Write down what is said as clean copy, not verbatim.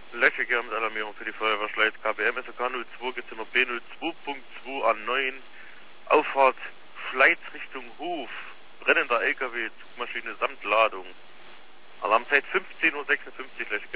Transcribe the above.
Löschige mit Alarmierung für die Feuerwehr Schleiz KBM SOK 02 Gezimmer B02.2 an 9 Auffahrt Schleiz Richtung Hof, brennender LKW, Zugmaschine samt Ladung. Alarmzeit 15:56 Uhr, Löschige.